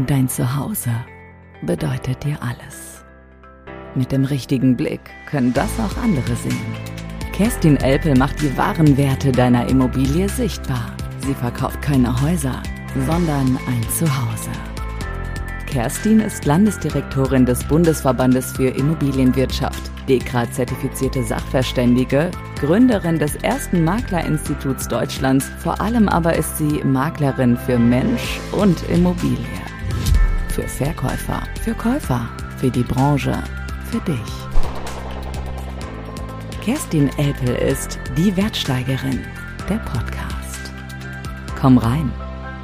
Dein Zuhause bedeutet dir alles. Mit dem richtigen Blick können das auch andere sehen. Kerstin Elpel macht die wahren Werte deiner Immobilie sichtbar. Sie verkauft keine Häuser, sondern ein Zuhause. Kerstin ist Landesdirektorin des Bundesverbandes für Immobilienwirtschaft, DEKRA-zertifizierte Sachverständige, Gründerin des ersten Maklerinstituts Deutschlands, vor allem aber ist sie Maklerin für Mensch und Immobilie. Für Verkäufer, für Käufer, für die Branche, für dich. Kerstin Elpel ist die Wertsteigerin, der Podcast. Komm rein.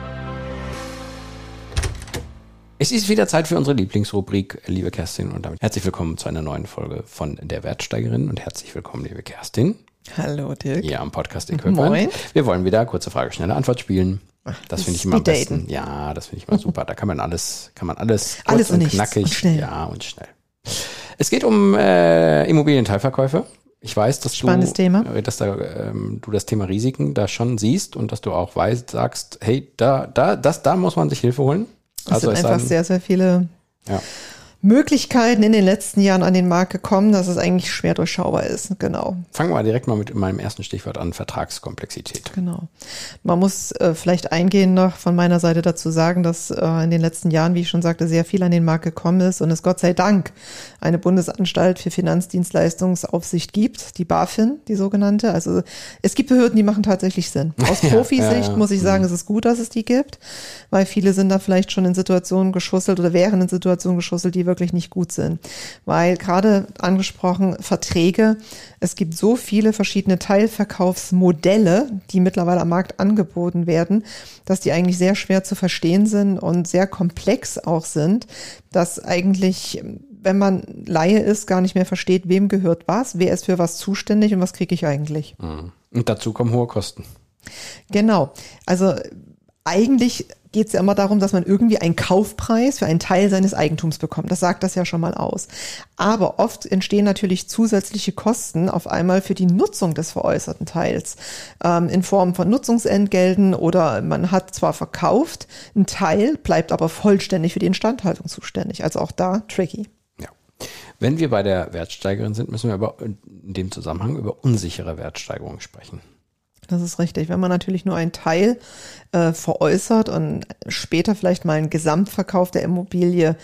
Es ist wieder Zeit für unsere Lieblingsrubrik, liebe Kerstin, und damit herzlich willkommen zu einer neuen Folge von der Wertsteigerin und herzlich willkommen, liebe Kerstin. Hallo Dirk. Hier am Podcast Equipment. Moin. Wir wollen wieder kurze Frage, schnelle Antwort spielen. Das finde ich immer am besten. Ja, das finde ich immer super. Da kann man alles kurz und knackig. Und schnell. Ja, und schnell. Es geht um Immobilienteilverkäufe. Ich weiß, dass du das Thema Risiken da schon siehst und dass du auch sagst, hey, da muss man sich Hilfe holen. Es sind einfach sehr, sehr viele Möglichkeiten in den letzten Jahren an den Markt gekommen, dass es eigentlich schwer durchschaubar ist. Genau. Fangen wir direkt mal mit meinem ersten Stichwort an, Vertragskomplexität. Genau. Man muss vielleicht eingehend noch von meiner Seite dazu sagen, dass in den letzten Jahren, wie ich schon sagte, sehr viel an den Markt gekommen ist und es Gott sei Dank eine Bundesanstalt für Finanzdienstleistungsaufsicht gibt, die BaFin, die sogenannte. Also es gibt Behörden, die machen tatsächlich Sinn. Aus Profisicht muss ich sagen, es ist gut, dass es die gibt, weil viele sind da vielleicht schon in Situationen geschusselt oder wären in Situationen geschusselt, die wirklich nicht gut sind. Weil gerade angesprochen Verträge, es gibt so viele verschiedene Teilverkaufsmodelle, die mittlerweile am Markt angeboten werden, dass die eigentlich sehr schwer zu verstehen sind und sehr komplex auch sind, dass eigentlich, wenn man Laie ist, gar nicht mehr versteht, wem gehört was, wer ist für was zuständig und was kriege ich eigentlich. Und dazu kommen hohe Kosten. Genau. Also eigentlich geht es ja immer darum, dass man irgendwie einen Kaufpreis für einen Teil seines Eigentums bekommt. Das sagt das ja schon mal aus. Aber oft entstehen natürlich zusätzliche Kosten auf einmal für die Nutzung des veräußerten Teils in Form von Nutzungsentgelten oder man hat zwar verkauft, ein Teil bleibt aber vollständig für die Instandhaltung zuständig. Also auch da tricky. Ja. Wenn wir bei der Wertsteigerung sind, müssen wir in dem Zusammenhang über unsichere Wertsteigerungen sprechen. Das ist richtig. Wenn man natürlich nur einen Teil veräußert und später vielleicht mal einen Gesamtverkauf der Immobilie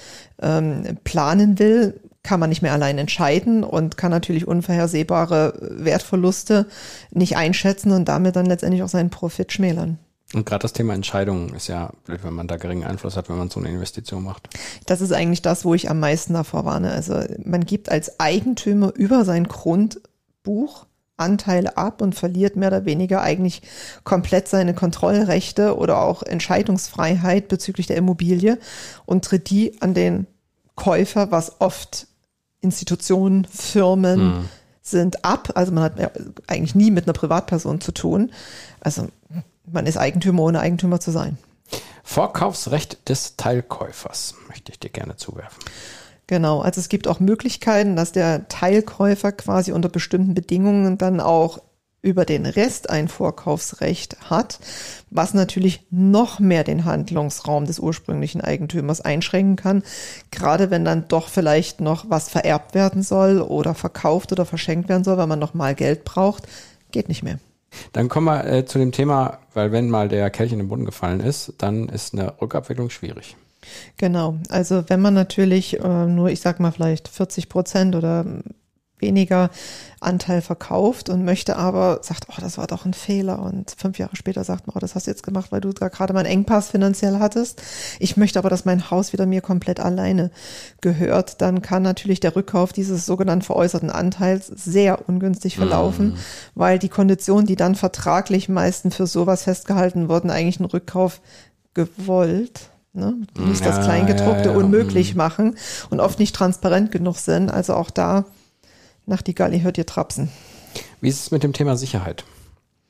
planen will, kann man nicht mehr allein entscheiden und kann natürlich unvorhersehbare Wertverluste nicht einschätzen und damit dann letztendlich auch seinen Profit schmälern. Und gerade das Thema Entscheidungen ist ja blöd, wenn man da geringen Einfluss hat, wenn man so eine Investition macht. Das ist eigentlich das, wo ich am meisten davor warne. Also man gibt als Eigentümer über sein Grundbuch Anteile ab und verliert mehr oder weniger eigentlich komplett seine Kontrollrechte oder auch Entscheidungsfreiheit bezüglich der Immobilie und tritt die an den Käufer, was oft Institutionen, Firmen sind, ab. Also man hat eigentlich nie mit einer Privatperson zu tun. Also man ist Eigentümer, ohne Eigentümer zu sein. Vorkaufsrecht des Teilkäufers möchte ich dir gerne zuwerfen. Genau, also es gibt auch Möglichkeiten, dass der Teilkäufer quasi unter bestimmten Bedingungen dann auch über den Rest ein Vorkaufsrecht hat, was natürlich noch mehr den Handlungsraum des ursprünglichen Eigentümers einschränken kann, gerade wenn dann doch vielleicht noch was vererbt werden soll oder verkauft oder verschenkt werden soll, weil man noch mal Geld braucht, geht nicht mehr. Dann kommen wir zu dem Thema, weil wenn mal der Kelch in den Boden gefallen ist, dann ist eine Rückabwicklung schwierig. Genau, also wenn man natürlich nur, ich sag mal vielleicht 40% oder weniger Anteil verkauft und möchte aber, sagt, oh, das war doch ein Fehler und 5 Jahre später sagt man, oh, das hast du jetzt gemacht, weil du da gerade mal einen Engpass finanziell hattest. Ich möchte aber, dass mein Haus wieder mir komplett alleine gehört. Dann kann natürlich der Rückkauf dieses sogenannten veräußerten Anteils sehr ungünstig verlaufen, weil die Konditionen, die dann vertraglich meistens für sowas festgehalten wurden, eigentlich einen Rückkauf gewollt, die nicht das Kleingedruckte unmöglich machen und oft nicht transparent genug sind. Also auch da, Nachtigall, ihr hört ihr trapsen. Wie ist es mit dem Thema Sicherheit?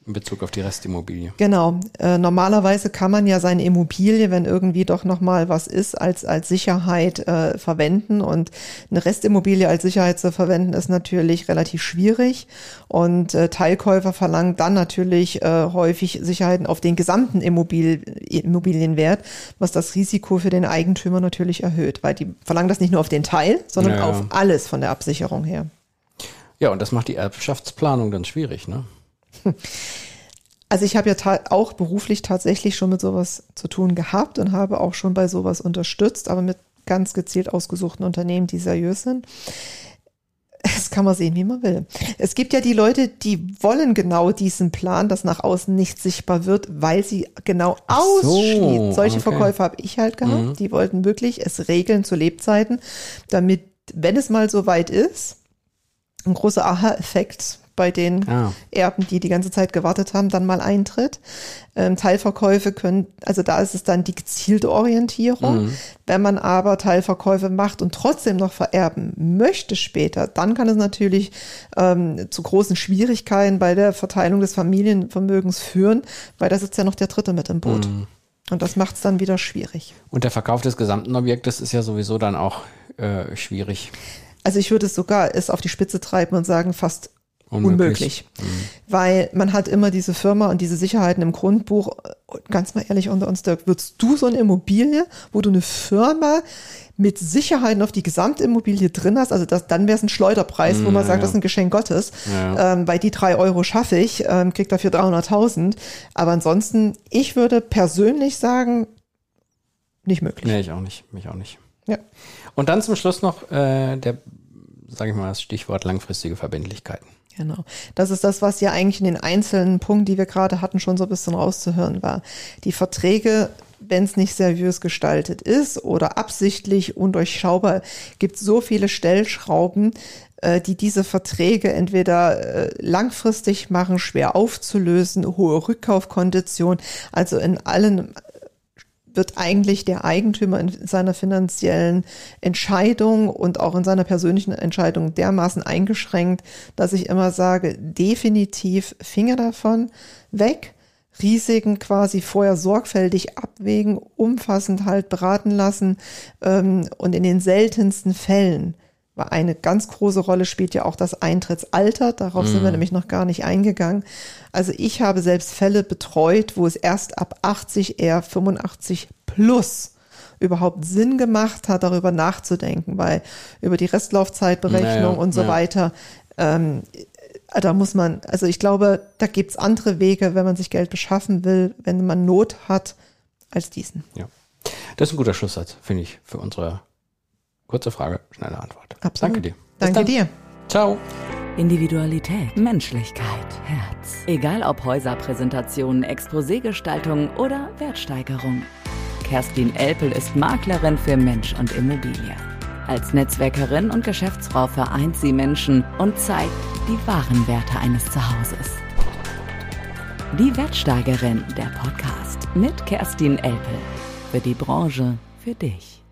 In Bezug auf die Restimmobilie. Genau. Normalerweise kann man ja seine Immobilie, wenn irgendwie doch nochmal was ist, als Sicherheit verwenden. Und eine Restimmobilie als Sicherheit zu verwenden, ist natürlich relativ schwierig. Und Teilkäufer verlangen dann natürlich häufig Sicherheiten auf den gesamten Immobilienwert, was das Risiko für den Eigentümer natürlich erhöht. Weil die verlangen das nicht nur auf den Teil, sondern auf alles von der Absicherung her. Ja, und das macht die Erbschaftsplanung dann schwierig, ne? Also ich habe ja auch beruflich tatsächlich schon mit sowas zu tun gehabt und habe auch schon bei sowas unterstützt, aber mit ganz gezielt ausgesuchten Unternehmen, die seriös sind. Das kann man sehen, wie man will. Es gibt ja die Leute, die wollen genau diesen Plan, dass nach außen nicht sichtbar wird, weil sie genau ausschließen. Solche Verkäufer habe ich halt gehabt. Die wollten wirklich es regeln zu Lebzeiten, damit, wenn es mal so weit ist, ein großer Aha-Effekt bei den Erben, die ganze Zeit gewartet haben, dann mal eintritt. Teilverkäufe können, also da ist es dann die gezielte Orientierung. Wenn man aber Teilverkäufe macht und trotzdem noch vererben möchte später, dann kann es natürlich zu großen Schwierigkeiten bei der Verteilung des Familienvermögens führen, weil da sitzt ja noch der Dritte mit im Boot. Und das macht es dann wieder schwierig. Und der Verkauf des gesamten Objektes ist ja sowieso dann auch schwierig. Also ich würde es sogar auf die Spitze treiben und sagen, fast unmöglich. Weil man hat immer diese Firma und diese Sicherheiten im Grundbuch. Ganz mal ehrlich unter uns, Dirk, würdest du so eine Immobilie, wo du eine Firma mit Sicherheiten auf die Gesamtimmobilie drin hast, also dann wäre es ein Schleuderpreis, wo man sagt, das ist ein Geschenk Gottes, weil die 3 Euro schaffe ich, krieg dafür 300.000. Aber ansonsten, ich würde persönlich sagen, nicht möglich. Nee, ich auch nicht. Mich auch nicht. Ja. Und dann zum Schluss noch sage ich mal, das Stichwort langfristige Verbindlichkeiten. Genau. Das ist das, was ja eigentlich in den einzelnen Punkten, die wir gerade hatten, schon so ein bisschen rauszuhören war. Die Verträge, wenn es nicht seriös gestaltet ist oder absichtlich undurchschaubar, gibt so viele Stellschrauben, die diese Verträge entweder langfristig machen, schwer aufzulösen, hohe Rückkaufkondition, also in allen wird eigentlich der Eigentümer in seiner finanziellen Entscheidung und auch in seiner persönlichen Entscheidung dermaßen eingeschränkt, dass ich immer sage, definitiv Finger davon weg, Risiken quasi vorher sorgfältig abwägen, umfassend halt beraten lassen und in den seltensten Fällen, weil eine ganz große Rolle spielt ja auch das Eintrittsalter, darauf sind wir nämlich noch gar nicht eingegangen. Also ich habe selbst Fälle betreut, wo es erst ab 80, eher 85 plus überhaupt Sinn gemacht hat, darüber nachzudenken, weil über die Restlaufzeitberechnung und so weiter, da muss man, also ich glaube, da gibt's andere Wege, wenn man sich Geld beschaffen will, wenn man Not hat, als diesen. Ja, das ist ein guter Schlusssatz, finde ich, für unsere kurze Frage, schnelle Antwort. Absolut. Danke dir. Danke dir. Ciao. Individualität, Menschlichkeit, Herz. Egal ob Häuserpräsentationen, Exposégestaltung oder Wertsteigerung. Kerstin Elpel ist Maklerin für Mensch und Immobilie. Als Netzwerkerin und Geschäftsfrau vereint sie Menschen und zeigt die wahren Werte eines Zuhauses. Die Wertsteigerin, der Podcast mit Kerstin Elpel. Für die Branche, für dich.